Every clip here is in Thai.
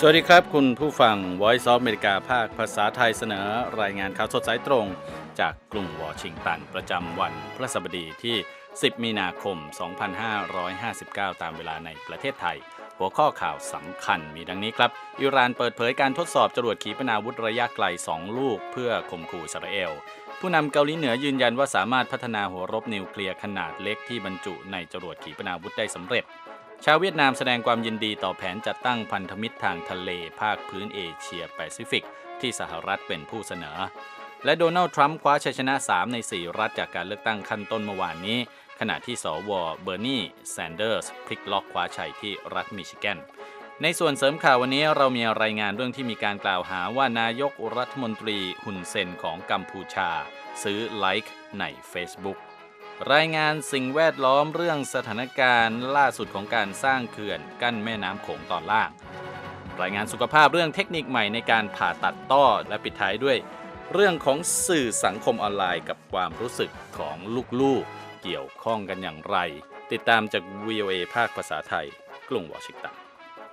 สวัสดีครับคุณผู้ฟัง Voice of America ภาคภาษาไทยเสนอรายงานข่าวสดสายตรงจากกรุงวอชิงตันประจำวันพฤหัสบดีที่10มีนาคม2559ตามเวลาในประเทศไทยหัวข้อข่าวสำคัญมีดังนี้ครับอิหร่านเปิดเผยการทดสอบจรวดขีปนาวุธระยะไกล2ลูกเพื่อข่มขู่อิสราเอลผู้นำเกาหลีเหนือยืนยันว่าสามารถพัฒนาหัวรบนิวเคลียร์ขนาดเล็กที่บรรจุในจรวดขีปนาวุธได้สำเร็จชาวเวียดนามแสดงความยินดีต่อแผนจัดตั้งพันธมิตรทางทะเลภาคพื้นเอเชียแปซิฟิกที่สหรัฐเป็นผู้เสนอและโดนัลด์ทรัมป์คว้าชัยชนะ3ใน4รัฐจากการเลือกตั้งขั้นต้นเมื่อวานนี้ขณะที่สวเบอร์นีแซนเดอร์สพลิกล็อกคว้าชัยที่รัฐมิชิแกนในส่วนเสริมข่าววันนี้เรามีรายงานเรื่องที่มีการกล่าวหาว่านายกรัฐมนตรีฮุนเซนของกัมพูชาซื้อไลค์ใน Facebookรายงานสิ่งแวดล้อมเรื่องสถานการณ์ล่าสุดของการสร้างเขื่อนกั้นแม่น้ำโขงตอนล่างรายงานสุขภาพเรื่องเทคนิคใหม่ในการผ่าตัดต้อและปิดท้ายด้วยเรื่องของสื่อสังคมออนไลน์กับความรู้สึกของลูกๆเกี่ยวข้องกันอย่างไรติดตามจาก VOA ภาคภาษาไทยกรุงวอชิงตัน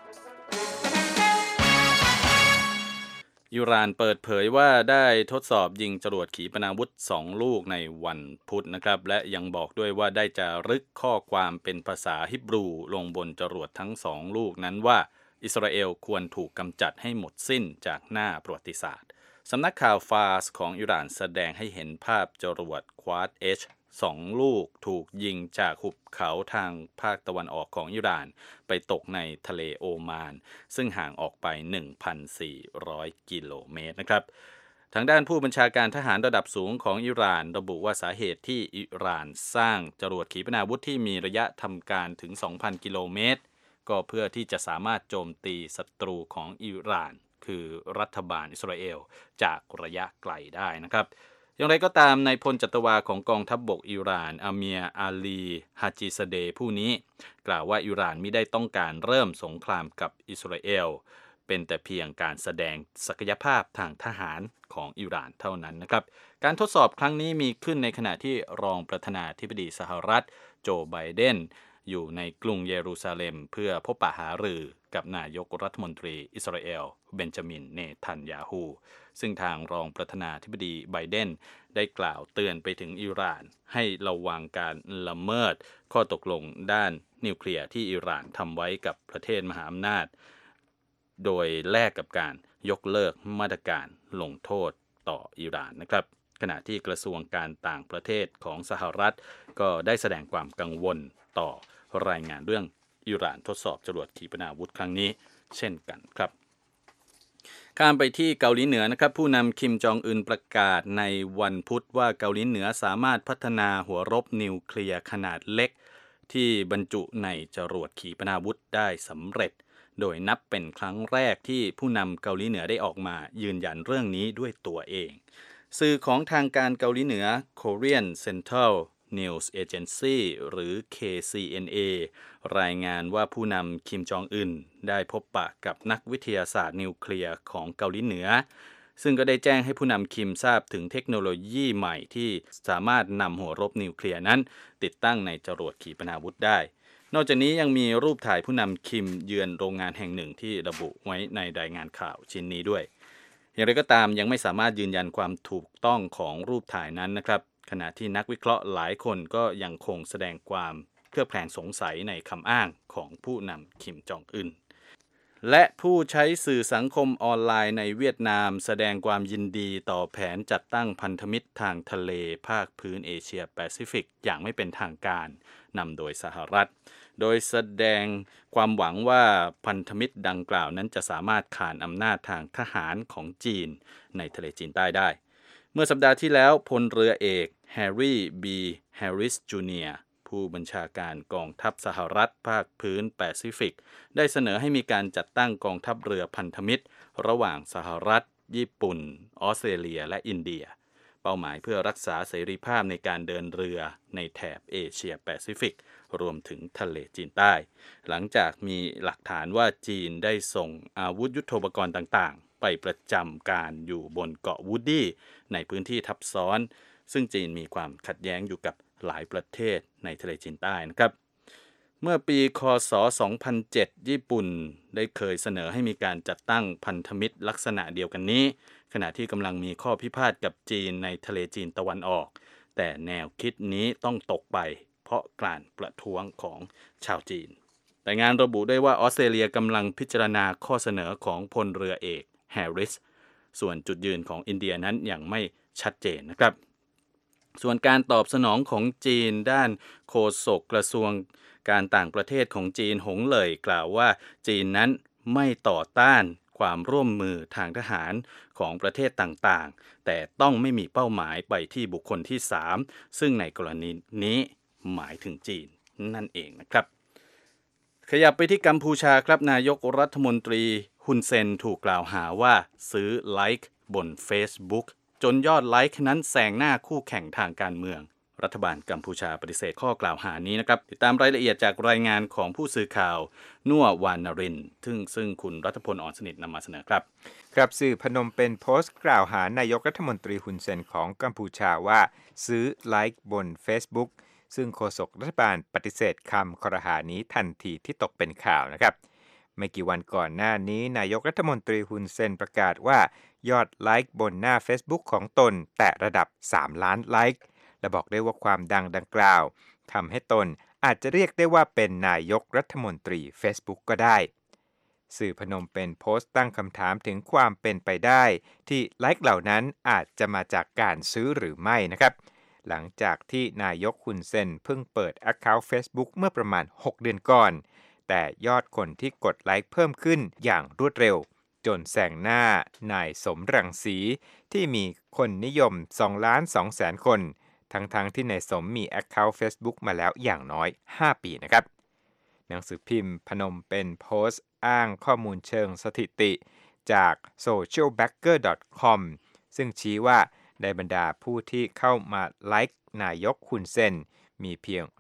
อิหร่านเปิดเผยว่าได้ทดสอบยิงจรวดขีปนาวุธ2ลูกในวันพุธนะครับและยังบอกด้วยว่าได้จารึกข้อความเป็นภาษาฮิบรูลงบนจรวดทั้ง2ลูกนั้นว่าอิสราเอลควรถูกกำจัดให้หมดสิ้นจากหน้าประวัติศาสตร์สำนักข่าวฟาร์สของอิหร่านแสดงให้เห็นภาพจรวดควาดเอช2ลูกถูกยิงจากหุบเขาทางภาคตะวันออกของอิหร่านไปตกในทะเลโอมานซึ่งห่างออกไป 1,400 กิโลเมตรนะครับทางด้านผู้บัญชาการทหารระดับสูงของอิหร่านระบุว่าสาเหตุที่อิหร่านสร้างจรวดขีปนาวุธที่มีระยะทำการถึง 2,000 กิโลเมตรก็เพื่อที่จะสามารถโจมตีศัตรูของอิหร่านคือรัฐบาลอิสราเอลจากระยะไกลได้นะครับอย่างไรก็ตามนายพลจัตวาของกองทัพบกอิหร่านอาเมียอาลีฮาจิซเดผู้นี้กล่าวว่าอิหร่านไม่ได้ต้องการเริ่มสงครามกับอิสราเอลเป็นแต่เพียงการแสดงศักยภาพทางทหารของอิหร่านเท่านั้นนะครับการทดสอบครั้งนี้มีขึ้นในขณะที่รองประธานาธิบดีสหรัฐโจไบเดนอยู่ในกรุงเยรูซาเล็มเพื่อพบปะหารือกับนายกรัฐมนตรีอิสราเอลเบนจามินเนทันยาฮูซึ่งทางรองประธานาธิบดีไบเดนได้กล่าวเตือนไปถึงอิหร่านให้ระวังการละเมิดข้อตกลงด้านนิวเคลียร์ที่อิหร่านทำไว้กับประเทศมหาอำนาจโดยแลกกับการยกเลิกมาตรการลงโทษต่ออิหร่านนะครับขณะที่กระทรวงการต่างประเทศของสหรัฐก็ได้แสดงความกังวลต่อรายงานเรื่องอิหร่านทดสอบจรวดขีปนาวุธครั้งนี้เช่นกันครับข้ามไปที่เกาหลีเหนือนะครับผู้นำคิมจองอึนประกาศในวันพุธว่าเกาหลีเหนือสามารถพัฒนาหัวรบนิวเคลียร์ขนาดเล็กที่บรรจุในจรวดขีปนาวุธได้สำเร็จโดยนับเป็นครั้งแรกที่ผู้นำเกาหลีเหนือได้ออกมายืนยันเรื่องนี้ด้วยตัวเองสื่อของทางการเกาหลีเหนือ Korean Central News Agency หรือ KCNA รายงานว่าผู้นำคิมจองอึนได้พบปะกับนักวิทยาศาสตร์นิวเคลียร์ของเกาหลีเหนือซึ่งก็ได้แจ้งให้ผู้นำคิมทราบถึงเทคโนโลยีใหม่ที่สามารถนำหัวรบนิวเคลียร์นั้นติดตั้งในจรวดขีปนาวุธได้นอกจากนี้ยังมีรูปถ่ายผู้นำคิมเยือนโรงงานแห่งหนึ่งที่ระบุไว้ในรายงานข่าวชิ้นนี้ด้วยอย่างไรก็ตามยังไม่สามารถยืนยันความถูกต้องของรูปถ่ายนั้นนะครับขณะที่นักวิเคราะห์หลายคนก็ยังคงแสดงความเคลือบแคลงสงสัยในคำอ้างของผู้นำคิมจองอึนและผู้ใช้สื่อสังคมออนไลน์ในเวียดนามแสดงความยินดีต่อแผนจัดตั้งพันธมิตรทางทะเลภาคพื้นเอเชียแปซิฟิกอย่างไม่เป็นทางการนำโดยสหรัฐโดยแสดงความหวังว่าพันธมิตรดังกล่าวนั้นจะสามารถขานอำนาจทางทหารของจีนในทะเลจีนใต้ได้เมื่อสัปดาห์ที่แล้วพลเรือเอกแฮร์รี่บีแฮร์ริสจูเนียร์ผู้บัญชาการกองทัพสหรัฐภาคพื้นแปซิฟิกได้เสนอให้มีการจัดตั้งกองทัพเรือพันธมิตรระหว่างสหรัฐญี่ปุ่นออสเตรเลียและอินเดียเป้าหมายเพื่อรักษาเสรีภาพในการเดินเรือในแถบเอเชียแปซิฟิกรวมถึงทะเลจีนใต้หลังจากมีหลักฐานว่าจีนได้ส่งอาวุธยุทโธปกรณ์ต่างๆไปประจำการอยู่บนเกาะวูดดี้ในพื้นที่ทับซ้อนซึ่งจีนมีความขัดแย้งอยู่กับหลายประเทศในทะเลจีนใต้นะครับเมื่อปีคศ2007ญี่ปุ่นได้เคยเสนอให้มีการจัดตั้งพันธมิตรลักษณะเดียวกันนี้ขณะที่กำลังมีข้อพิพาทกับจีนในทะเลจีนตะวันออกแต่แนวคิดนี้ต้องตกไปเพราะการประท้วงของชาวจีนแต่งานระบุได้ว่าออสเตรเลียกำลังพิจารณาข้อเสนอของพลเรือเอกแฮร์ริสส่วนจุดยืนของอินเดียนั้นยังไม่ชัดเจนนะครับส่วนการตอบสนองของจีนด้านโฆษกกระทรวงการต่างประเทศของจีนหงเหลยกล่าวว่าจีนนั้นไม่ต่อต้านความร่วมมือทางทหารของประเทศต่างๆแต่ต้องไม่มีเป้าหมายไปที่บุคคลที่3ซึ่งในกรณีนี้หมายถึงจีนนั่นเองนะครับขยับไปที่กัมพูชาครับนายกรัฐมนตรีฮุนเซนถูกกล่าวหาว่าซื้อไลค์บน Facebook จนยอดไลค์นั้นแซงหน้าคู่แข่งทางการเมืองรัฐบาลกัมพูชาปฏิเสธข้อกล่าวหานี้นะครับติดตามรายละเอียดจากรายงานของผู้สื่อข่าวนัววานรินซึ่งคุณรัฐพลอ่อนสนิทนำมาเสนอครับครับสื่อพนมเป็นโพสต์กล่าวหานายกรัฐมนตรีฮุนเซนของกัมพูชาว่าซื้อไลค์บน Facebook ซึ่งโฆษกรัฐบาลปฏิเสธคำครหานี้ทันทีที่ตกเป็นข่าวนะครับไม่กี่วันก่อนหน้านี้นายกรัฐมนตรีฮุนเซนประกาศว่ายอดไลค์บนหน้า Facebook ของตนแตะระดับ3 ล้านไลค์และบอกได้ว่าความดังดังกล่าวทำให้ตนอาจจะเรียกได้ว่าเป็นนายกรัฐมนตรี Facebook ก็ได้สื่อพนมเป็นโพสต์ตั้งคำถามถึงความเป็นไปได้ที่ไลค์เหล่านั้นอาจจะมาจากการซื้อหรือไม่นะครับหลังจากที่นายกฮุนเซนเพิ่งเปิด Account Facebook เมื่อประมาณ6 เดือนก่อนแต่ยอดคนที่กดไลค์เพิ่มขึ้นอย่างรวดเร็วจนแซงหน้านายสมรังสีที่มีคนนิยม 2,200,000 คนทั้งที่นายสมมี Account Facebook มาแล้วอย่างน้อย5 ปีนะครับหนังสือพิมพ์พนมเป็นโพสต์อ้างข้อมูลเชิงสถิติจาก socialbacker.com ซึ่งชี้ว่าในบรรดาผู้ที่เข้ามาไลค์นายกฮุนเซนมีเพียง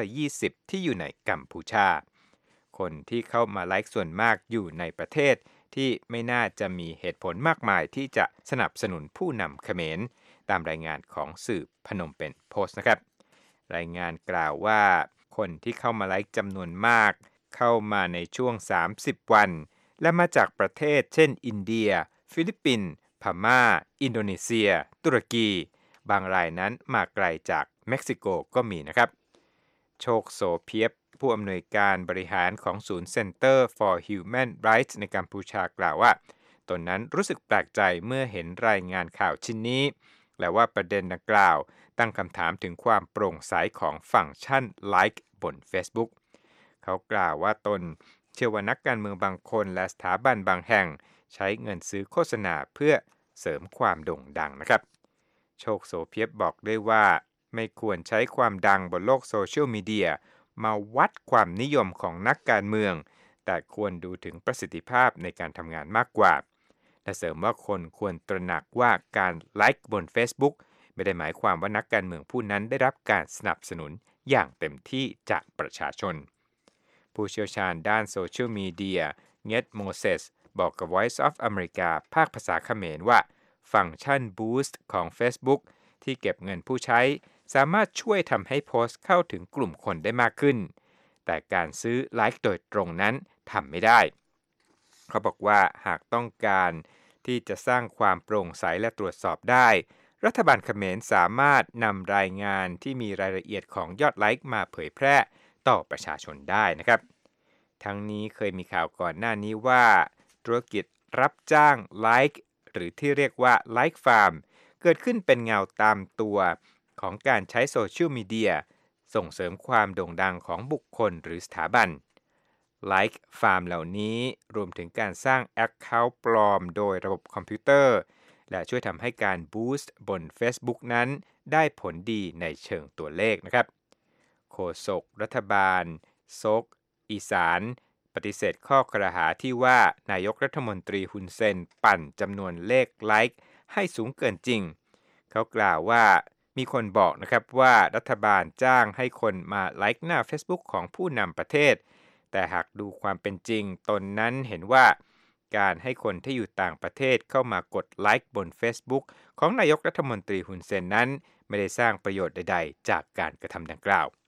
20%ที่อยู่ในกัมพูชาคนที่เข้ามาไลค์ส่วนมากอยู่ในประเทศที่ไม่น่าจะมีเหตุผลมากมายที่จะสนับสนุนผู้นำเขมรตามรายงานของสื่อพนมเป็นโพสต์นะครับรายงานกล่าวว่าคนที่เข้ามาไลค์จำนวนมากเข้ามาในช่วง30 วันและมาจากประเทศเช่นอินเดียฟิลิปปินส์พม่าอินโดนีเซียตุรกีบางรายนั้นมาไกลจากเม็กซิโกก็มีนะครับโชคโสเพียบผู้อำนวยการบริหารของศูนย์ Center for Human Rights ในกัมพูชากล่าวว่าตนนั้นรู้สึกแปลกใจเมื่อเห็นรายงานข่าวชิ้นนี้และว่าประเด็นดังกล่าวตั้งคำถามถึงความโปร่งใสของฟังก์ชัน Like บน Facebook เขากล่าวว่าตนเชื่อว่านักการเมืองบางคนและสถาบันบางแห่งใช้เงินซื้อโฆษณาเพื่อเสริมความโด่งดังนะครับโชคโสเพียบบอกได้ว่าไม่ควรใช้ความดังบนโลกโซเชียลมีเดียมาวัดความนิยมของนักการเมืองแต่ควรดูถึงประสิทธิภาพในการทำงานมากกว่าและเสริมว่าคนควรตระหนักว่าการไลค์บน Facebook ไม่ได้หมายความว่านักการเมืองผู้นั้นได้รับการสนับสนุนอย่างเต็มที่จากประชาชนผู้เชี่ยวชาญด้านโซเชียลมีเดียเง็ตโมเซสบอกกับ Voice of America ภาคภาษาเขมรว่าฟังก์ชัน Boost ของ Facebook ที่เก็บเงินผู้ใช้สามารถช่วยทำให้โพสต์เข้าถึงกลุ่มคนได้มากขึ้นแต่การซื้อไลค์โดยตรงนั้นทำไม่ได้เขาบอกว่าหากต้องการที่จะสร้างความโปร่งใสและตรวจสอบได้รัฐบาลเขมรสามารถนำรายงานที่มีรายละเอียดของยอดไลค์มาเผยแพร่ต่อประชาชนได้นะครับทั้งนี้เคยมีข่าวก่อนหน้านี้ว่าธุรกิจรับจ้างไลค์หรือที่เรียกว่าไลค์ฟาร์มเกิดขึ้นเป็นเงาตามตัวของการใช้โซเชียลมีเดียส่งเสริมความโด่งดังของบุคคลหรือสถาบันไลค์ฟาร์มเหล่านี้รวมถึงการสร้าง Account ปลอมโดยระบบคอมพิวเตอร์และช่วยทำให้การบูสต์บน Facebook นั้นได้ผลดีในเชิงตัวเลขนะครับโฆษกรัฐบาลซกอีสานปฏิเสธข้อกล่าวหาที่ว่านายกรัฐมนตรีฮุนเซนปั่นจำนวนเลขไลค์ให้สูงเกินจริงเขากล่าวว่ามีคนบอกนะครับว่ารัฐบาลจ้างให้คนมาไลค์หน้า Facebook ของผู้นำประเทศแต่หากดูความเป็นจริงตนนั้นเห็นว่าการให้คนที่อยู่ต่างประเทศเข้ามากดไลค์บน Facebook ของนายกรัฐมนตรีฮุนเซนนั้นไม่ได้สร้างประโยชน์ใดๆจากการกระทำดังกล่าว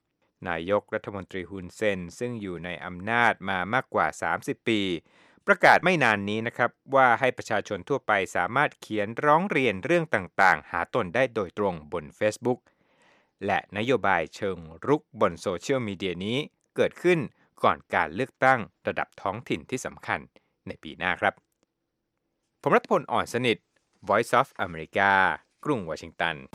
นายกรัฐมนตรีฮุนเซนซึ่งอยู่ในอำนาจมามากกว่า30ปีประกาศไม่นานนี้นะครับว่าให้ประชาชนทั่วไปสามารถเขียนร้องเรียนเรื่องต่างๆหาตนได้โดยตรงบน Facebook และนโยบายเชิงรุกบนโซเชียลมีเดียนี้เกิดขึ้นก่อนการเลือกตั้งระดับท้องถิ่นที่สำคัญในปีหน้าครับผมรัฐพล อ่อนสนิท Voice of America กรุงวอชิงตัน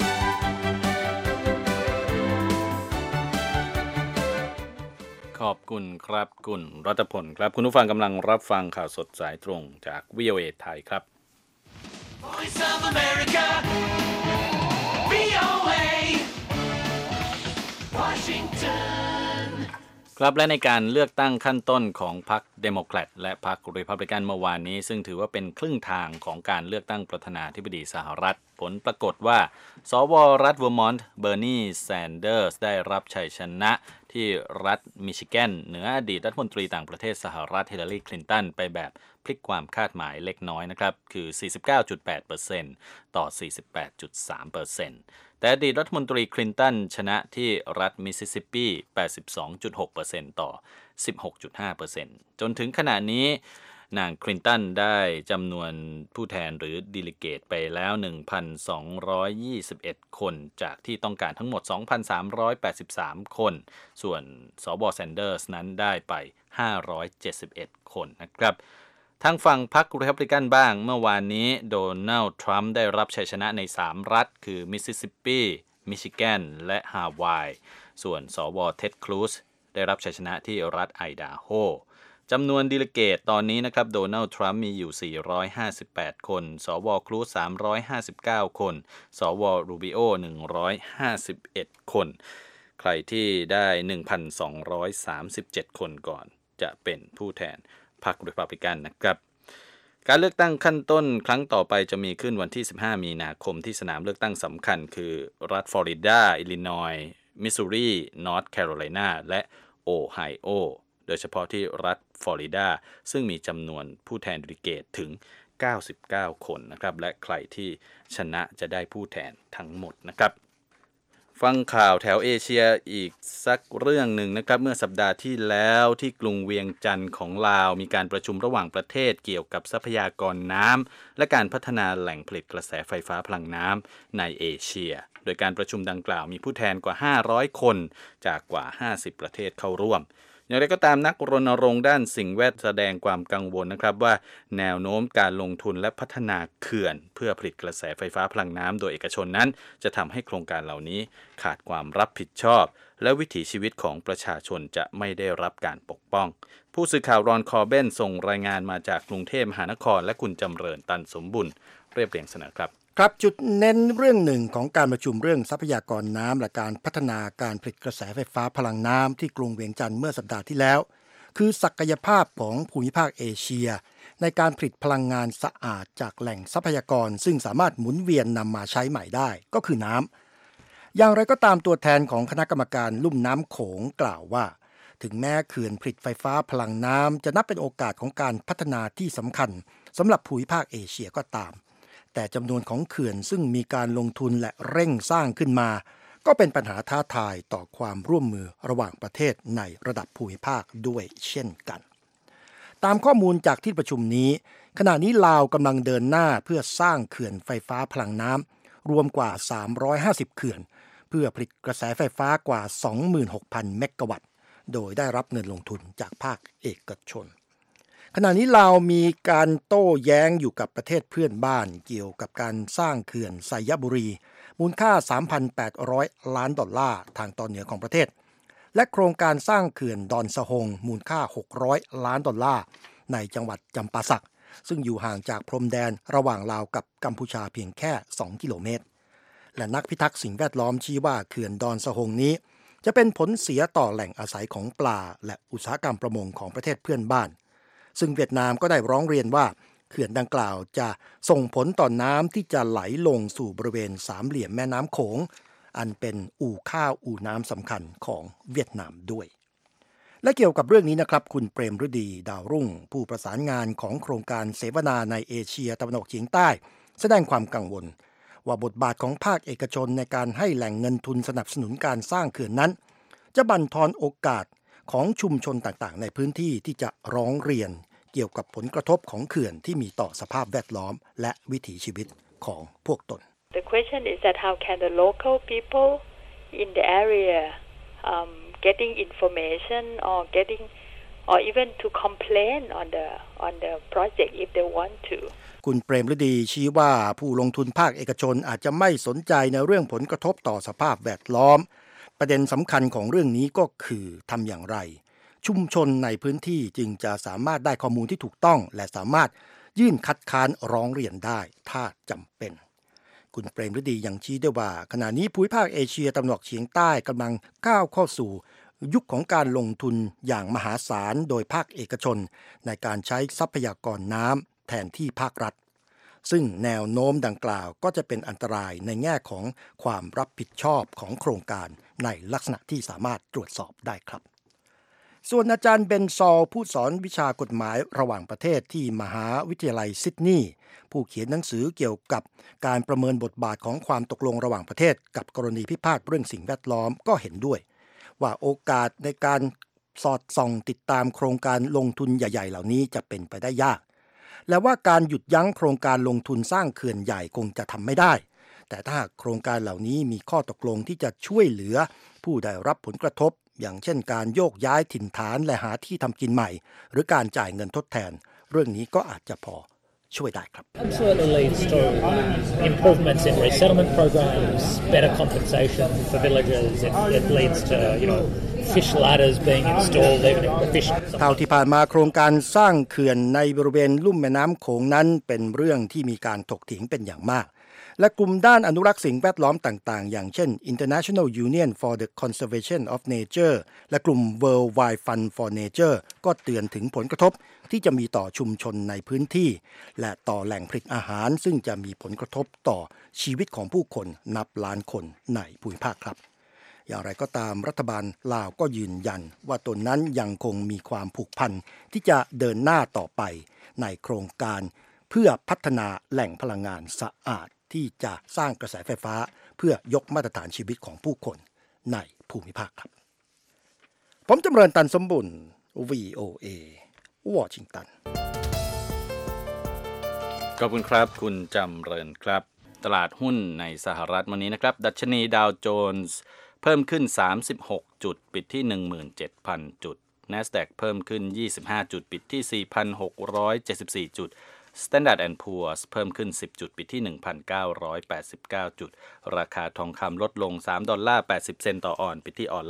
ขอบคุณครับคุณรัตพลครับคุณผู้ฟังกำลังรับฟังข่าวสดสายตรงจาก VOA ไทยครับ Voice of America VOA Washington ครับและในการเลือกตั้งขั้นต้นของพรรคเดโมแครตและพรรครีพับลิกันเมื่อวานนี้ซึ่งถือว่าเป็นครึ่งทางของการเลือกตั้งประธานาธิบดีสหรัฐผลปรากฏว่าสวรัฐเวอร์มอนต์เบอร์นีแซนเดอร์สได้รับชัยชนะที่รัฐมิชิแกนเหนืออดีตรัฐมนตรีต่างประเทศสหรัฐฮิลลารีคลินตันไปแบบพลิกความคาดหมายเล็กน้อยนะครับคือ 49.8% ต่อ 48.3%แต่อดีตรัฐมนตรีคลินตันชนะที่รัฐมิสซิสซิปปี 82.6% ต่อ 16.5% จนถึงขณะนี้นางคลินตันได้จำนวนผู้แทนหรือดิลิเกตไปแล้ว 1,221 คนจากที่ต้องการทั้งหมด 2,383 คนส่วนสว.แซนเดอร์สนั้นได้ไป 571 คนนะครับทางฝั่งพรรครีพับลิกันบ้างเมื่อวานนี้โดนัลด์ทรัมป์ได้รับชัยชนะใน3รัฐคือมิสซิสซิปปีมิชิแกนและฮาวายส่วนสว.เท็ดครูซได้รับชัยชนะที่รัฐไอดาโฮจำนวนดิลิเกตตอนนี้นะครับโดนัลด์ทรัมป์มีอยู่458คนสว.ครูซ359คนสว.รูบิโอ151คนใครที่ได้ 1,237 คนก่อนจะเป็นผู้แทนพรรครีพับลิกันนะครับการเลือกตั้งขั้นต้นครั้งต่อไปจะมีขึ้นวันที่15มีนาคมที่สนามเลือกตั้งสำคัญคือรัฐฟลอริดาอิลลินอยส์มิสซูรีนอร์ทแคโรไลนาและโอไฮโอโดยเฉพาะที่รัฐฟลอริดาซึ่งมีจำนวนผู้แทนดิลิเกตถึง99คนนะครับและใครที่ชนะจะได้ผู้แทนทั้งหมดนะครับฟังข่าวแถวเอเชียอีกสักเรื่องหนึ่งนะครับเมื่อสัปดาห์ที่แล้วที่กรุงเวียงจันทร์ของลาวมีการประชุมระหว่างประเทศเกี่ยวกับทรัพยากรน้ำและการพัฒนาแหล่งผลิตกระแสไฟฟ้าพลังน้ำในเอเชียโดยการประชุมดังกล่าวมีผู้แทนกว่า500คนจากกว่า50ประเทศเข้าร่วมอย่างไรก็ตามนักรณรงค์ด้านสิ่งแวดล้อมแสดงความกังวลนะครับว่าแนวโน้มการลงทุนและพัฒนาเขื่อนเพื่อผลิตกระแสไฟฟ้าพลังน้ำโดยเอกชนนั้นจะทำให้โครงการเหล่านี้ขาดความรับผิดชอบและวิถีชีวิตของประชาชนจะไม่ได้รับการปกป้องผู้สื่อข่าวรอนคอร์เบนส่งรายงานมาจากกรุงเทพมหานครและคุณจำเริญตันสมบุญเรียบเรียงเสนอครับครับจุดเน้นเรื่องหนึ่งของการประชุมเรื่องทรัพยากรน้ำและการพัฒนาการผลิตกระแสไฟฟ้าพลังน้ำที่กรุงเวียงจันทร์เมื่อสัปดาห์ที่แล้วคือศักยภาพของภูมิภาคเอเชียในการผลิตพลังงานสะอาดจากแหล่งทรัพยากรซึ่งสามารถหมุนเวียนนำมาใช้ใหม่ได้ก็คือน้ำอย่างไรก็ตามตัวแทนของคณะกรรมการลุ่มน้ำโขงกล่าวว่าถึงแม้เขื่อนผลิตไฟฟ้าพลังน้ำจะนับเป็นโอกาสของการพัฒนาที่สำคัญสำหรับภูมิภาคเอเชียก็ตามแต่จำนวนของเขื่อนซึ่งมีการลงทุนและเร่งสร้างขึ้นมาก็เป็นปัญหาท้าทายต่อความร่วมมือระหว่างประเทศในระดับภูมิภาคด้วยเช่นกันตามข้อมูลจากที่ประชุมนี้ขณะนี้ลาวกำลังเดินหน้าเพื่อสร้างเขื่อนไฟฟ้าพลังน้ำรวมกว่า350เขื่อนเพื่อผลิตกระแสไฟฟ้ากว่า 26,000 เมกะวัตต์โดยได้รับเงินลงทุนจากภาคเอกชนขณะนี้ลาวมีการโต้แย้งอยู่กับประเทศเพื่อนบ้านเกี่ยวกับการสร้างเขื่อนไซยบุรีมูลค่า 3,800 ล้านดอลลาร์ทางตอนเหนือของประเทศและโครงการสร้างเขื่อนดอนสะฮงมูลค่า600ล้านดอลลาร์ในจังหวัดจำปาสักซึ่งอยู่ห่างจากพรมแดนระหว่างลาวกับกัมพูชาเพียงแค่2กิโลเมตรและนักพิทักษ์สิ่งแวดล้อมชี้ว่าเขื่อนดอนสะฮงนี้จะเป็นผลเสียต่อแหล่งอาศัยของปลาและอุตสาหกรรมประมงของประเทศเพื่อนบ้านซึ่งเวียดนามก็ได้ร้องเรียนว่าเขื่อนดังกล่าวจะส่งผลต่อน้ำที่จะไหลลงสู่บริเวณสามเหลี่ยมแม่น้ำโขงอันเป็นอู่ข้าวอู่น้ำสำคัญของเวียดนามด้วยและเกี่ยวกับเรื่องนี้นะครับคุณเปรมฤดีดาวรุ่งผู้ประสานงานของโครงการเสวนาในเอเชียตะวันออกเฉียงใต้แสดงความกังวลว่าบทบาทของภาคเอกชนในการให้แหล่งเงินทุนสนับสนุนการสร้างเขื่อนนั้นจะบั่นทอนโอกาสของชุมชนต่างๆในพื้นที่ที่จะร้องเรียนเกี่ยวกับผลกระทบของเขื่อนที่มีต่อสภาพแวดล้อมและวิถีชีวิตของพวกตน The question is that how can the local people in the area getting information or even to complain on the project if they want to คุณเปรมฤดีชี้ว่าผู้ลงทุนภาคเอกชนอาจจะไม่สนใจในเรื่องผลกระทบต่อสภาพแวดล้อมประเด็นสำคัญของเรื่องนี้ก็คือทำอย่างไรชุมชนในพื้นที่จึงจะสามารถได้ข้อมูลที่ถูกต้องและสามารถยื่นคัดค้านร้องเรียนได้ถ้าจำเป็นคุณเปรมฤดียังชี้ด้วยว่าขณะนี้ภูมิภาคเอเชียตะวันออกเฉียงใต้กำลังก้าวเข้าสู่ยุคของการลงทุนอย่างมหาศาลโดยภาคเอกชนในการใช้ทรัพยากรน้ำแทนที่ภาครัฐซึ่งแนวโน้มดังกล่าวก็จะเป็นอันตรายในแง่ของความรับผิดชอบของโครงการในลักษณะที่สามารถตรวจสอบได้ครับส่วนอาจารย์เบนซอลผู้สอนวิชากฎหมายระหว่างประเทศที่มหาวิทยาลัยซิดนีย์ผู้เขียนหนังสือเกี่ยวกับการประเมินบทบาทของความตกลงระหว่างประเทศกับกรณีพิพาทเรื่องสิ่งแวดล้อมก็เห็นด้วยว่าโอกาสในการสอดส่องติดตามโครงการลงทุนใหญ่ๆเหล่านี้จะเป็นไปได้ยากและว่าการหยุดยั้งโครงการลงทุนสร้างเขื่อนใหญ่คงจะทำไม่ได้แต่ถ้าโครงการเหล่านี้มีข้อตกลงที่จะช่วยเหลือผู้ได้รับผลกระทบอย่างเช่นการโยกย้ายถิ่นฐานและหาที่ทำกินใหม่หรือการจ่ายเงินทดแทนเรื่องนี้ก็อาจจะพอช่วยได้ครับ Absolutely leads to improvements in resettlement programs, better compensation for villagers. It leads to, fish ladders being installed, even if fish. เท่าที่ผ่านมาโครงการสร้างเขื่อนในบริเวณลุ่มแม่น้ำโขงนั้นเป็นเรื่องที่มีการถกเถียงเป็นอย่างมากและกลุ่มด้านอนุรักษ์สิ่งแวดล้อมต่างๆอย่างเช่น International Union for the Conservation of Nature และกลุ่ม Worldwide Fund for Nature ก็เตือนถึงผลกระทบที่จะมีต่อชุมชนในพื้นที่และต่อแหล่งผลิตอาหารซึ่งจะมีผลกระทบต่อชีวิตของผู้คนนับล้านคนในภูมิภาคครับอย่างไรก็ตามรัฐบาลลาวก็ยืนยันว่าตนนั้นยังคงมีความผูกพันที่จะเดินหน้าต่อไปในโครงการเพื่อพัฒนาแหล่งพลังงานสะอาดที่จะสร้างกระแสไฟฟ้าเพื่อยกมาตรฐานชีวิตของผู้คนในภูมิภาคครับผมจำเริญตันสมบุญ VOA วอชิงตันขอบคุณครับคุณจำเริญครับตลาดหุ้นในสหรัฐวันนี้นะครับดัชนีดาวโจนส์เพิ่มขึ้น36จุดปิดที่ 17,000 จุด NASDAQ เพิ่มขึ้น25จุดปิดที่ 4,674 จุดStandard & Poor's เพิ่มขึ้น10จุดปิดที่ 1,989 จุดราคาทองคำลดลง$3.80 ต่อออนซ์ปิดที่ออนซ์ละ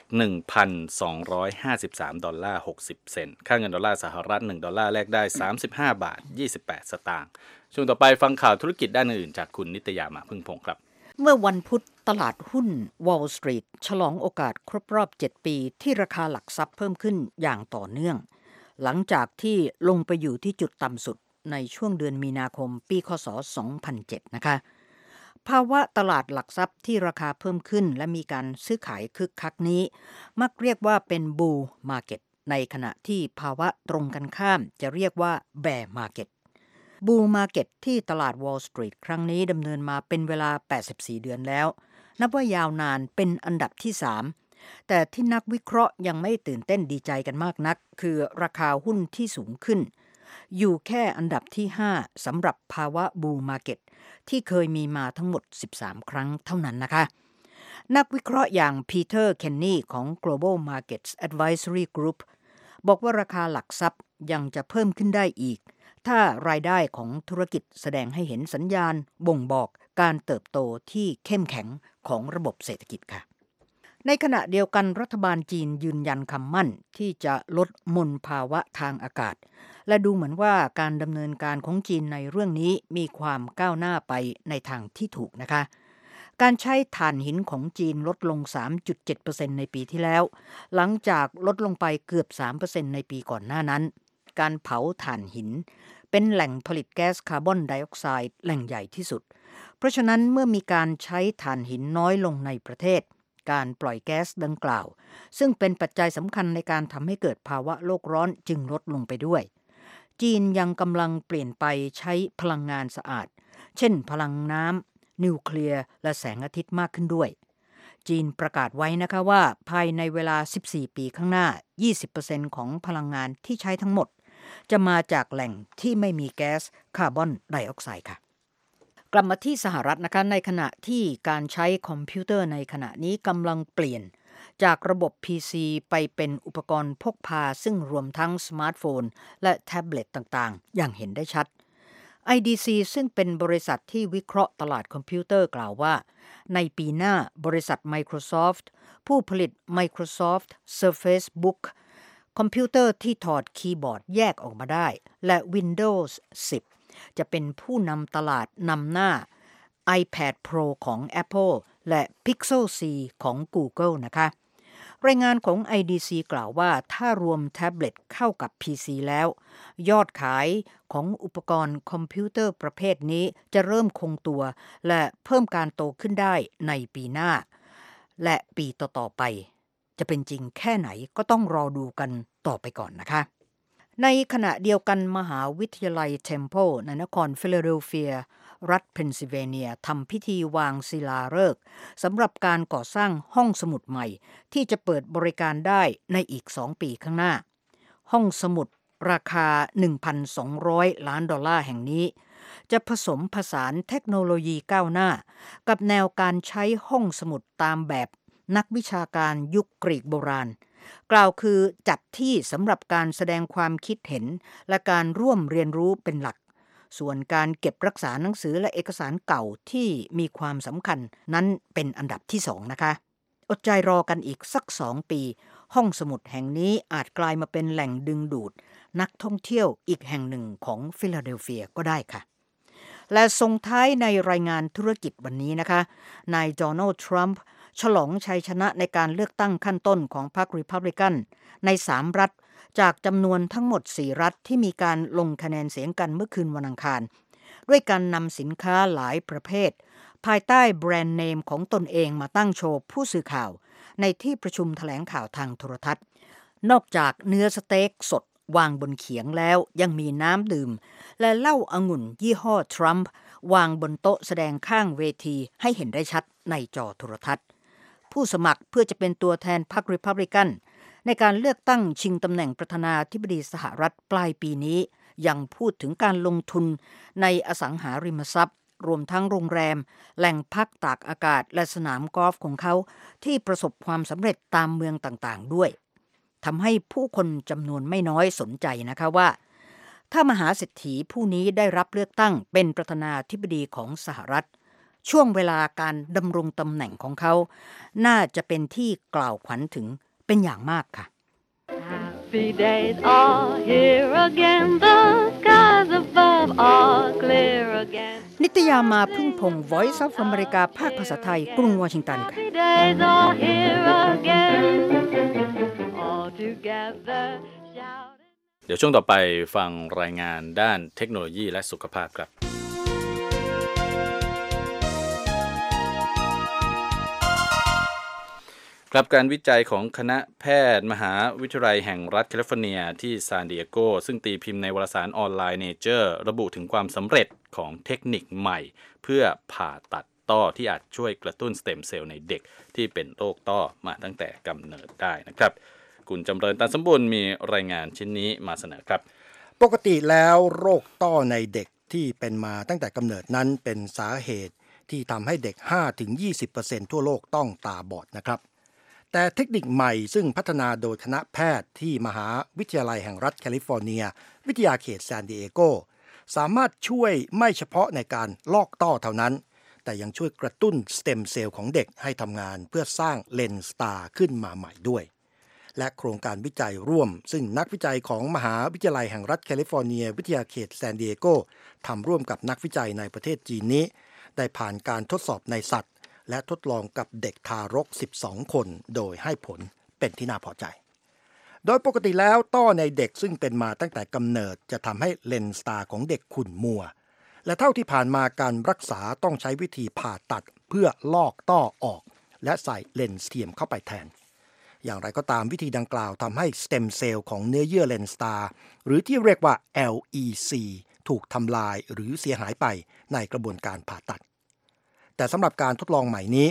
$1,253.60 ค่าเงินดอลลาร์สหรัฐ$1แลกได้35.28 สตางค์ช่วงต่อไปฟังข่าวธุรกิจด้านอื่นจากคุณนิตยามาพึ่งพงศ์ครับเมื่อวันพุธตลาดหุ้น Wall Street ฉลองโอกาสครบรอบ7ปีที่ราคาหลักทรัพย์เพิ่มขึ้นอย่างต่อเนื่องหลังจากที่ลงไปอยู่ที่จุดต่ำสุดในช่วงเดือนมีนาคมปีคศ 2007 นะคะภาวะตลาดหลักทรัพย์ที่ราคาเพิ่มขึ้นและมีการซื้อขายคึกคักนี้มักเรียกว่าเป็น Bull Market ในขณะที่ภาวะตรงกันข้ามจะเรียกว่า Bear Market Bull Market ที่ตลาด Wall Street ครั้งนี้ดำเนินมาเป็นเวลา84เดือนแล้วนับว่ายาวนานเป็นอันดับที่3แต่ที่นักวิเคราะห์ยังไม่ตื่นเต้นดีใจกันมากนักคือราคาหุ้นที่สูงขึ้นอยู่แค่อันดับที่5สำหรับภาวะ Bull Market ที่เคยมีมาทั้งหมด13ครั้งเท่านั้นนะคะนักวิเคราะห์อย่างปีเตอร์เคนนีของ Global Markets Advisory Group บอกว่าราคาหลักทรัพย์ยังจะเพิ่มขึ้นได้อีกถ้ารายได้ของธุรกิจแสดงให้เห็นสัญญาณบ่งบอกการเติบโตที่เข้มแข็งของระบบเศรษฐกิจค่ะในขณะเดียวกันรัฐบาลจีนยืนยันคำมั่นที่จะลดมลภาวะทางอากาศและดูเหมือนว่าการดำเนินการของจีนในเรื่องนี้มีความก้าวหน้าไปในทางที่ถูกนะคะการใช้ถ่านหินของจีนลดลง 3.7% ในปีที่แล้วหลังจากลดลงไปเกือบ 3% ในปีก่อนหน้านั้นการเผาถ่านหินเป็นแหล่งผลิตแก๊สคาร์บอนไดออกไซด์แหล่งใหญ่ที่สุดเพราะฉะนั้นเมื่อมีการใช้ถ่านหินน้อยลงในประเทศการปล่อยแก๊สดังกล่าวซึ่งเป็นปัจจัยสำคัญในการทำให้เกิดภาวะโลกร้อนจึงลดลงไปด้วยจีนยังกำลังเปลี่ยนไปใช้พลังงานสะอาดเช่นพลังน้ำนิวเคลียร์และแสงอาทิตย์มากขึ้นด้วยจีนประกาศไว้นะคะว่าภายในเวลา14ปีข้างหน้า 20% ของพลังงานที่ใช้ทั้งหมดจะมาจากแหล่งที่ไม่มีแก๊สคาร์บอนไดออกไซด์ค่ะกลับมาที่สหรัฐนะคะในขณะที่การใช้คอมพิวเตอร์ในขณะนี้กำลังเปลี่ยนจากระบบ PC ไปเป็นอุปกรณ์พกพาซึ่งรวมทั้งสมาร์ทโฟนและแท็บเล็ตต่างๆอย่างเห็นได้ชัด IDC ซึ่งเป็นบริษัทที่วิเคราะห์ตลาดคอมพิวเตอร์กล่าวว่าในปีหน้าบริษัท Microsoft ผู้ผลิต Microsoft Surface Book คอมพิวเตอร์ที่ถอดคีย์บอร์ดแยกออกมาได้และ Windows 10 จะเป็นผู้นำตลาดนำหน้า iPad Pro ของ Apple และ Pixel C ของ Google นะคะรายงานของ IDC กล่าวว่าถ้ารวมแท็บเล็ตเข้ากับ PC แล้วยอดขายของอุปกรณ์คอมพิวเตอร์ประเภทนี้จะเริ่มคงตัวและเพิ่มการโตขึ้นได้ในปีหน้าและปีต่อๆไปจะเป็นจริงแค่ไหนก็ต้องรอดูกันต่อไปก่อนนะคะในขณะเดียวกันมหาวิทยาลัยเทมเพลในนครฟิลาเดลเฟียรัฐเพนซิลเวเนียทำพิธีวางศิลาฤกษ์สำหรับการก่อสร้างห้องสมุดใหม่ที่จะเปิดบริการได้ในอีก2ปีข้างหน้าห้องสมุดราคา 1,200 ล้านดอลลาร์แห่งนี้จะผสมผสานเทคโนโลยีก้าวหน้ากับแนวการใช้ห้องสมุดตามแบบนักวิชาการยุคกรีกโบราณกล่าวคือจัดที่สำหรับการแสดงความคิดเห็นและการร่วมเรียนรู้เป็นหลักส่วนการเก็บรักษาหนังสือและเอกสารเก่าที่มีความสำคัญนั้นเป็นอันดับที่2นะคะอดใจรอกันอีกสัก2ปีห้องสมุดแห่งนี้อาจกลายมาเป็นแหล่งดึงดูดนักท่องเที่ยวอีกแห่งหนึ่งของฟิลาเดลเฟียก็ได้ค่ะและส่งท้ายในรายงานธุรกิจวันนี้นะคะนายโดนัลด์ทรัมป์ฉลองชัยชนะในการเลือกตั้งขั้นต้นของพรรครีพับลิกันใน3รัฐจากจำนวนทั้งหมด4รัฐที่มีการลงคะแนนเสียงกันเมื่อคืนวันอังคารด้วยการนำสินค้าหลายประเภทภายใต้แบรนด์เนมของตนเองมาตั้งโชว์ผู้สื่อข่าวในที่ประชุมแถลงข่าวทางโทรทัศน์นอกจากเนื้อสเต็กสดวางบนเขียงแล้วยังมีน้ำดื่มและเหล้าองุ่นยี่ห้อทรัมป์วางบนโต๊ะแสดงข้างเวทีให้เห็นได้ชัดในจอโทรทัศน์ผู้สมัครเพื่อจะเป็นตัวแทนพรรครีพับลิกันในการเลือกตั้งชิงตำแหน่งประธานาธิบดีสหรัฐปลายปีนี้ยังพูดถึงการลงทุนในอสังหาริมทรัพย์รวมทั้งโรงแรมแหล่งพักตากอากาศและสนามกอล์ฟของเขาที่ประสบความสำเร็จตามเมืองต่างๆด้วยทำให้ผู้คนจำนวนไม่น้อยสนใจนะคะว่าถ้ามหาเศรษฐีผู้นี้ได้รับเลือกตั้งเป็นประธานาธิบดีของสหรัฐช่วงเวลาการดำรงตำแหน่งของเขาน่าจะเป็นที่กล่าวขวัญถึงเป็นอย่างมากค่ะ Happy days are here again the skies above are clear again นิตยามาพึ่งพง Voice of America ภาคภาษาไทยกรุงวอชิงตันค่ะ Happy days are here again all together shouting เดี๋ยวช่วงต่อไปฟังรายงานด้านเทคโนโลยีและสุขภาพครับครับการวิจัยของคณะแพทย์มหาวิทยาลัยแห่งรัฐแคลิฟอร์เนียที่ซานดิเอโกซึ่งตีพิมพ์ในวารสารออนไลน์ Nature ระบุถึงความสำเร็จของเทคนิคใหม่เพื่อผ่าตัดต้อที่อาจช่วยกระตุ้นสเต็มเซลล์ในเด็กที่เป็นโรคต้อมาตั้งแต่กำเนิดได้นะครับคุณจำเริญตันสมบูรณ์มีรายงานชิ้นนี้มาเสนอครับปกติแล้วโรคต้อในเด็กที่เป็นมาตั้งแต่กำเนิดนั้นเป็นสาเหตุที่ทำให้เด็ก 5-20% ทั่วโลกต้องตาบอดนะครับแต่เทคนิคใหม่ซึ่งพัฒนาโดยคณะแพทย์ที่มหาวิทยาลัยแห่งรัฐแคลิฟอร์เนียวิทยาเขตซานดิเอโกสามารถช่วยไม่เฉพาะในการลอกต้อเท่านั้นแต่ยังช่วยกระตุ้นสเต็มเซลล์ของเด็กให้ทำงานเพื่อสร้างเลนส์ตาขึ้นมาใหม่ด้วยและโครงการวิจัยร่วมซึ่งนักวิจัยของมหาวิทยาลัยแห่งรัฐแคลิฟอร์เนียวิทยาเขตซานดิเอโกทำร่วมกับนักวิจัยในประเทศจีนนี้ได้ผ่านการทดสอบในสัตว์และทดลองกับเด็กทารก12คนโดยให้ผลเป็นที่น่าพอใจโดยปกติแล้วต้อในเด็กซึ่งเป็นมาตั้งแต่กำเนิดจะทำให้เลนส์ตาของเด็กขุ่นมัวและเท่าที่ผ่านมาการรักษาต้องใช้วิธีผ่าตัดเพื่อลอกต้อออกและใส่เลนส์เทียมเข้าไปแทนอย่างไรก็ตามวิธีดังกล่าวทำให้สเต็มเซลล์ของเนื้อเยื่อเลนส์ตาหรือที่เรียกว่า LEC ถูกทำลายหรือเสียหายไปในกระบวนการผ่าตัดแต่สำหรับการทดลองใหม่นี้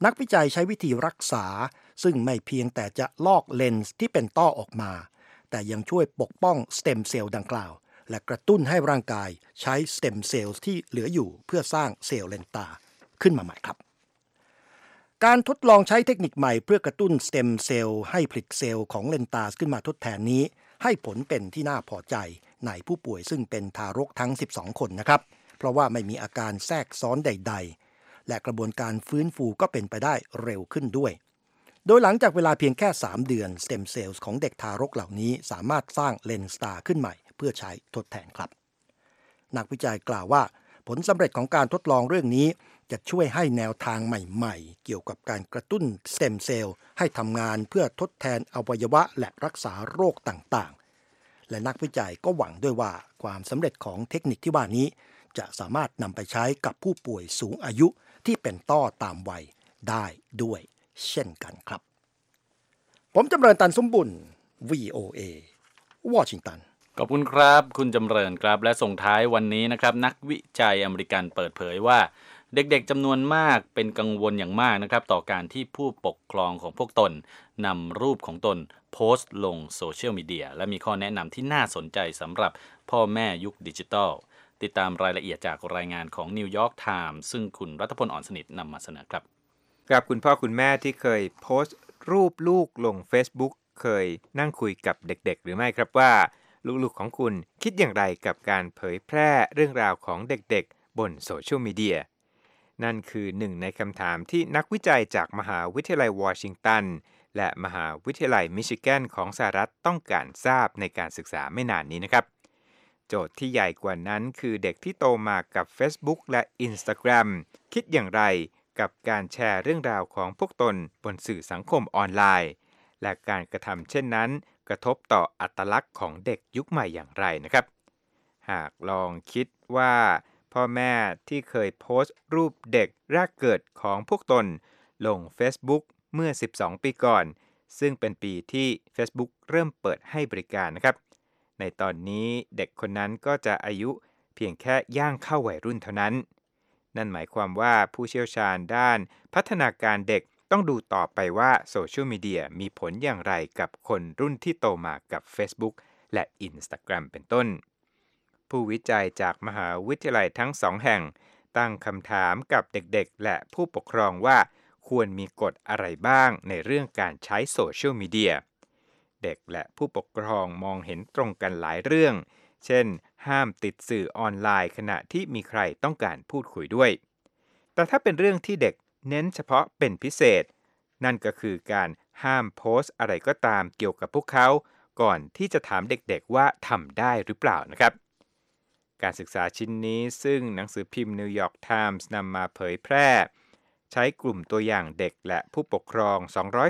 นักวิจัยใช้วิธีรักษาซึ่งไม่เพียงแต่จะลอกเลนส์ที่เป็นต้อออกมาแต่ยังช่วยปกป้องสเต็มเซลล์ดังกล่าวและกระตุ้นให้ร่างกายใช้สเต็มเซลล์ที่เหลืออยู่เพื่อสร้างเซลล์เลนตาขึ้นมาใหม่ครับการทดลองใช้เทคนิคใหม่เพื่อกระตุ้นสเต็มเซลล์ให้ผลิตเซลล์ของเลนตาขึ้นมาทดแทนนี้ให้ผลเป็นที่น่าพอใจในผู้ป่วยซึ่งเป็นทารกทั้ง12คนนะครับเพราะว่าไม่มีอาการแทรกซ้อนใดๆและกระบวนการฟื้นฟูก็เป็นไปได้เร็วขึ้นด้วยโดยหลังจากเวลาเพียงแค่3เดือนสเต็มเซลล์ของเด็กทารกเหล่านี้สามารถสร้างเลนส์ตาขึ้นใหม่เพื่อใช้ทดแทนครับนักวิจัยกล่าวว่าผลสำเร็จของการทดลองเรื่องนี้จะช่วยให้แนวทางใหม่ๆเกี่ยวกับการกระตุ้นสเต็มเซลล์ให้ทำงานเพื่อทดแทนอวัยวะและรักษาโรคต่างๆและนักวิจัยก็หวังด้วยว่าความสำเร็จของเทคนิคที่ว่านี้จะสามารถนำไปใช้กับผู้ป่วยสูงอายุที่เป็นต้อตามวัยได้ด้วยเช่นกันครับผมจำเริญตันสมบุญ VOA วอชิงตันขอบคุณครับคุณจำเริญครับและส่งท้ายวันนี้นะครับนักวิจัยอเมริกันเปิดเผยว่าเด็กๆจำนวนมากเป็นกังวลอย่างมากนะครับต่อการที่ผู้ปกครองของพวกตนนำรูปของตนโพสต์ลงโซเชียลมีเดียและมีข้อแนะนำที่น่าสนใจสำหรับพ่อแม่ยุคดิจิทัลติดตามรายละเอียดจากรายงานของ New York Times ซึ่งคุณรัฐพล อ่อนสนิทนำมาเสนอครับครับคุณพ่อคุณแม่ที่เคยโพสต์รูปลูกลง Facebook เคยนั่งคุยกับเด็กๆหรือไม่ครับว่าลูกๆของคุณคิดอย่างไรกับการเผยแพร่เรื่องราวของเด็กๆบนโซเชียลมีเดียนั่นคือหนึ่งในคำถามที่นักวิจัยจากมหาวิทยาลัยวอชิงตันและมหาวิทยาลัยมิชิแกนของสหรัฐต้องการทราบในการศึกษาไม่นานนี้นะครับโจทย์ที่ใหญ่กว่านั้นคือเด็กที่โตมากับ Facebook และ Instagram คิดอย่างไรกับการแชร์เรื่องราวของพวกตนบนสื่อสังคมออนไลน์และการกระทำเช่นนั้นกระทบต่ออัตลักษณ์ของเด็กยุคใหม่อย่างไรนะครับหากลองคิดว่าพ่อแม่ที่เคยโพสต์รูปเด็กแรกเกิดของพวกตนลง Facebook เมื่อ12ปีก่อนซึ่งเป็นปีที่ Facebook เริ่มเปิดให้บริการนะครับในตอนนี้เด็กคนนั้นก็จะอายุเพียงแค่ย่างเข้าวัยรุ่นเท่านั้นนั่นหมายความว่าผู้เชี่ยวชาญด้านพัฒนาการเด็กต้องดูต่อไปว่าโซเชียลมีเดียมีผลอย่างไรกับคนรุ่นที่โตมากับ Facebook และ Instagram เป็นต้นผู้วิจัยจากมหาวิทยาลัยทั้งสองแห่งตั้งคำถามกับเด็กๆและผู้ปกครองว่าควรมีกฎอะไรบ้างในเรื่องการใช้โซเชียลมีเดียเด็กและผู้ปกครองมองเห็นตรงกันหลายเรื่องเช่นห้ามติดสื่อออนไลน์ขณะที่มีใครต้องการพูดคุยด้วยแต่ถ้าเป็นเรื่องที่เด็กเน้นเฉพาะเป็นพิเศษนั่นก็คือการห้ามโพสต์อะไรก็ตามเกี่ยวกับพวกเขาก่อนที่จะถามเด็กๆว่าทำได้หรือเปล่านะครับการศึกษาชิ้นนี้ซึ่งหนังสือพิมพ์ New York Times นำมาเผยแพร่ใช้กลุ่มตัวอย่างเด็กและผู้ปกครอง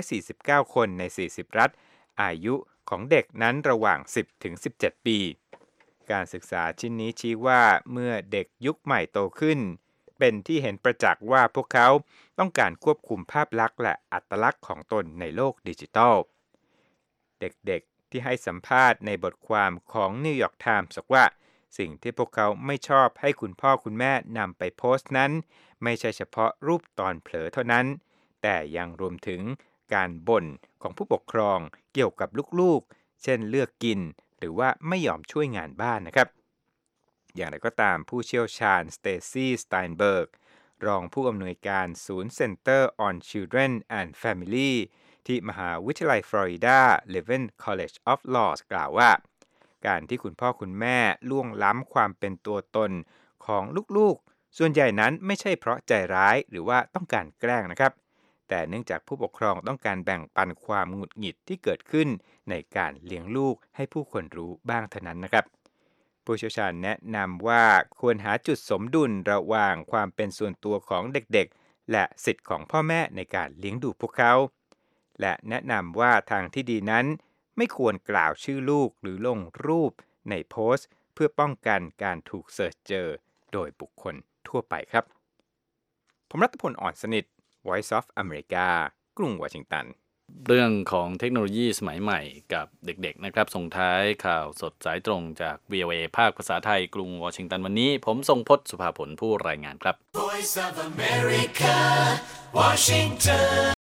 249คนใน40รัฐอายุของเด็กนั้นระหว่าง10ถึง17ปีการศึกษาชิ้นนี้ชี้ว่าเมื่อเด็กยุคใหม่โตขึ้นเป็นที่เห็นประจักษ์ว่าพวกเขาต้องการควบคุมภาพลักษณ์และอัตลักษณ์ของตนในโลกดิจิทัลเด็กๆที่ให้สัมภาษณ์ในบทความของ New York Times บอกว่าสิ่งที่พวกเขาไม่ชอบให้คุณพ่อคุณแม่นำไปโพสต์นั้นไม่ใช่เฉพาะรูปตอนเผลอเท่านั้นแต่ยังรวมถึงการบ่นของผู้ปกครองเกี่ยวกับลูกๆเช่นเลือกกินหรือว่าไม่ยอมช่วยงานบ้านนะครับอย่างไรก็ตามผู้เชี่ยวชาญสเตซี่สไตน์เบิร์กรองผู้อำนวยการศูนย์ Center on Children and Family ที่มหาวิทยาลัยฟลอริดา Levin College of Law กล่าวว่าการที่คุณพ่อคุณแม่ล่วงล้ำความเป็นตัวตนของลูกๆส่วนใหญ่นั้นไม่ใช่เพราะใจร้ายหรือว่าต้องการแกล้งนะครับแต่เนื่องจากผู้ปกครองต้องการแบ่งปันความหงุดหงิดที่เกิดขึ้นในการเลี้ยงลูกให้ผู้คนรู้บ้างเท่านั้นนะครับผู้เชี่ยวชาญแนะนำว่าควรหาจุดสมดุลระหว่างความเป็นส่วนตัวของเด็กๆและสิทธิ์ของพ่อแม่ในการเลี้ยงดูพวกเขาและแนะนำว่าทางที่ดีนั้นไม่ควรกล่าวชื่อลูกหรือลงรูปในโพสต์เพื่อป้องกันการถูกเสิร์ชเจอโดยบุคคลทั่วไปครับผมรัฐพล อ่อนสนิท Voice of America กรุงวอชิงตันเรื่องของเทคโนโลยีสมัยใหม่กับเด็กๆนะครับส่งท้ายข่าวสดสายตรงจาก VOA ภาคภาษาไทยกรุงวอชิงตันวันนี้ผมทรงพจน์สุภาผลผู้รายงานครับ Voice of America, Washington